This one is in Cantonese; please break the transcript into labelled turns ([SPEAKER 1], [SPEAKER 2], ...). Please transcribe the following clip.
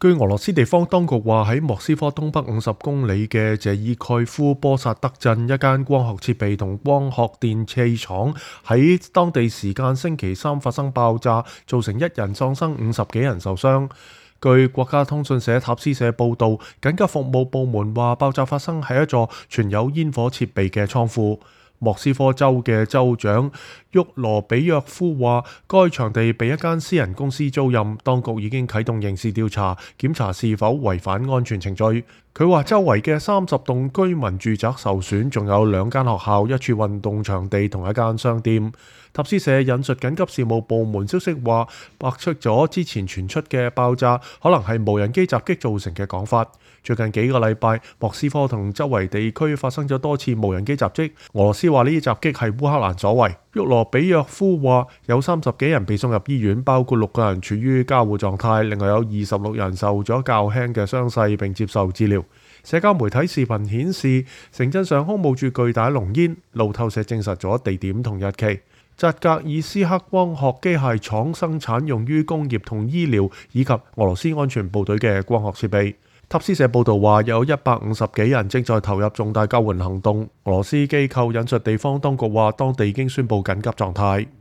[SPEAKER 1] 據俄羅斯地方當局話，喺莫斯科東北50公里嘅謝爾蓋夫波薩德鎮，一間光學設備同光學電器廠喺當地時間星期三發生爆炸，造成1人喪生，50幾人受傷。據國家通訊社塔斯社報導，緊急服務部門話爆炸發生喺一座存有煙火設備嘅倉庫。莫斯科州嘅州長沃羅比約夫話，該場地被一間私人公司租賃，當局已經啟動刑事調查，檢查是否違反安全程序。佢話周圍嘅30棟居民住宅受損，仲有2間學校、1處運動場地同一間商店。塔斯社引述緊急事務部門消息話，駁斥咗之前傳出嘅爆炸可能係無人機襲擊造成嘅講法。最近幾個禮拜，莫斯科同周圍地區發生咗多次無人機襲擊。俄羅斯話呢啲襲擊係烏克蘭所為。沃羅比約夫話有30幾人被送入醫院，包括6個人處於加護狀態，另外有26人受咗較輕嘅傷勢並接受治療。社交媒體視頻顯示，城鎮上空冒住巨大濃煙。路透社證實咗地點同日期。扎格爾斯克光學機械廠生產用於工業同醫療以及俄羅斯安全部隊嘅光學設備。塔斯社報導話，有150幾人正在投入重大救援行動。俄羅斯機構引述地方當局話，當地已經宣布緊急狀態。